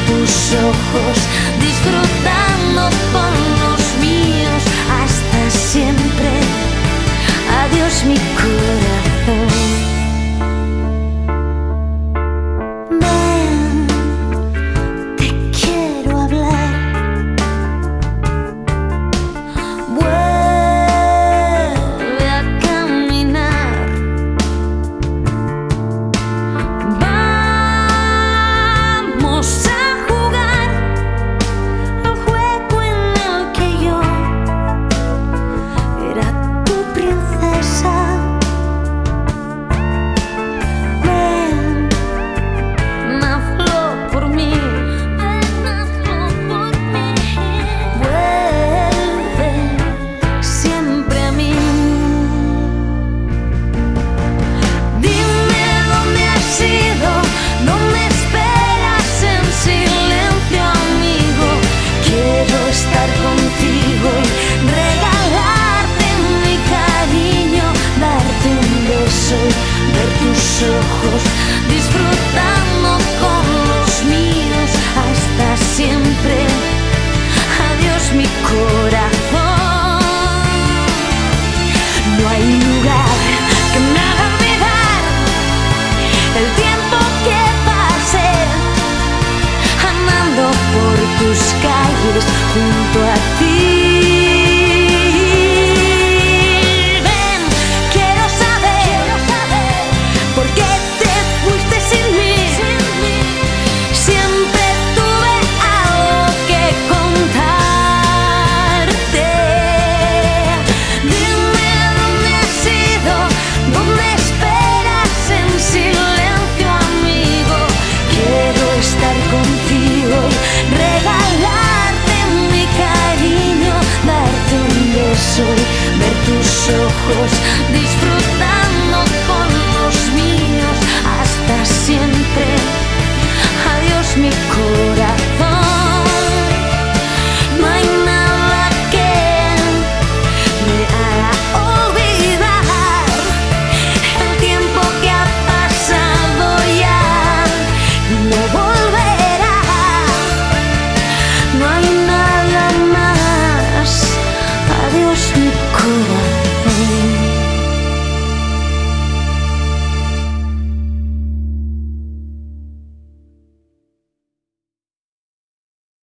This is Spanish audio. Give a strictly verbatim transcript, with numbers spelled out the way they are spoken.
tus ojos, disfrutando con los míos hasta siempre. Adiós mi corazón. Ven, te quiero hablar. Vuelve a caminar. Vamos a jugar al juego en el que yo era tu princesa. Ven, hazlo por mí. Ven, hazlo por mí. Vuelve siempre a mí. Dime dónde has ido, dónde esperas en silencio, amigo. Quiero estar contigo y regalarte mi cariño, darte un beso y ver tus ojos, disfrutando con los míos hasta siempre. Adiós mi corazón. No hay lugar que me haga olvidar el tiempo que pasé andando por tus calles junto a